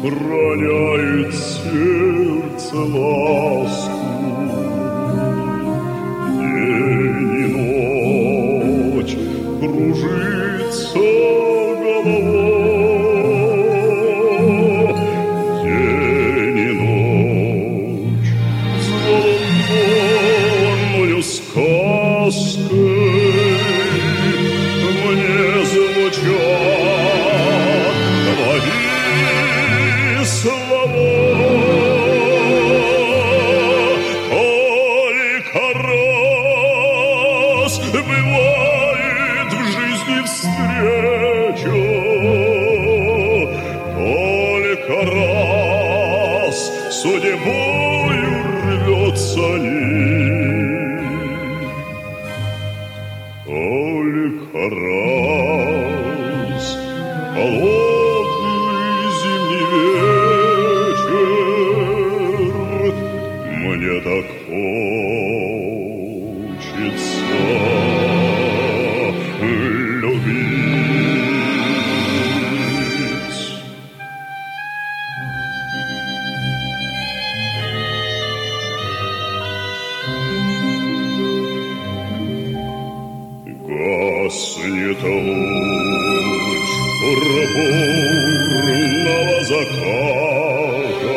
роняет сердце ласку. День и ночь кружится голова, день и ночь взволнованную сказкой мне звучат твои слова. Только раз бывает в жизни встреча, только раз судьбою рвется нить, только раз холодный зимний вечер мне так хочется любить. Гаснет луч пурпурного заката,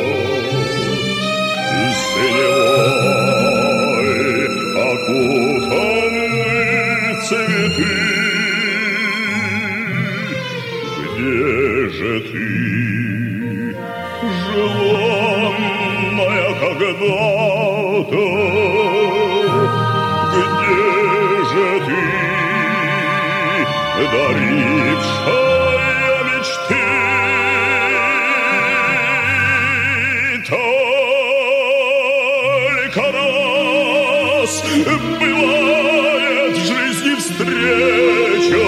синевой окутаны цветы. Где же ты, желанная когда-то? Где же ты, дарившая мечты? Только раз бывает в жизни встреча,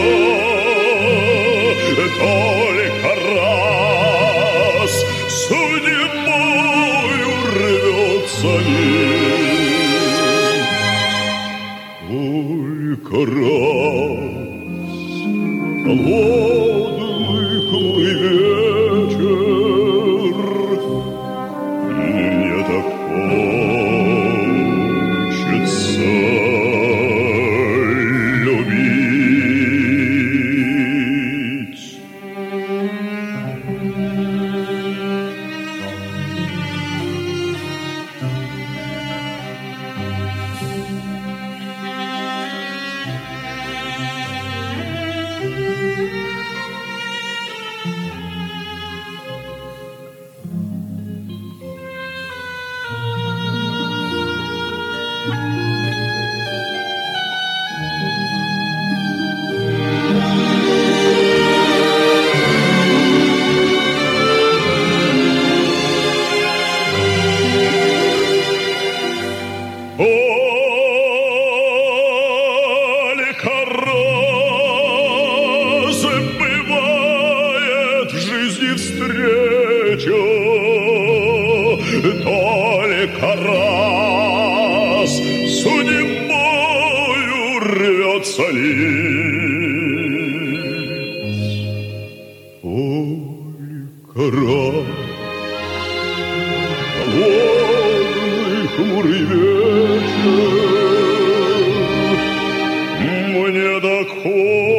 только раз судьбою рвется нить, только раз холодный хмурый вечер мне так хочется любить. Только раз бывает в жизни встреча, только раз судьбою рвется нить, только раз холодный хмурый вечер мне так хочется